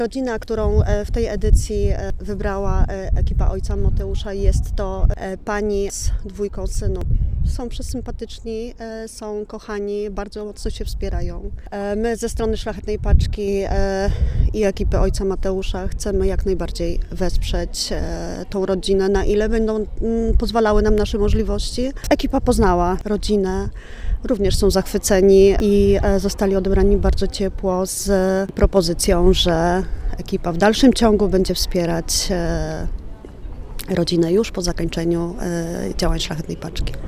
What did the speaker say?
Rodzina, którą w tej edycji wybrała ekipa ojca Mateusza, jest to pani z 2 synów. Są przesympatyczni, są kochani, bardzo mocno się wspierają. My ze strony Szlachetnej Paczki i ekipy ojca Mateusza chcemy jak najbardziej wesprzeć tą rodzinę, na ile będą pozwalały nam nasze możliwości. Ekipa poznała rodzinę, również są zachwyceni i zostali odebrani bardzo ciepło z propozycją, że ekipa w dalszym ciągu będzie wspierać rodzinę już po zakończeniu działań Szlachetnej Paczki.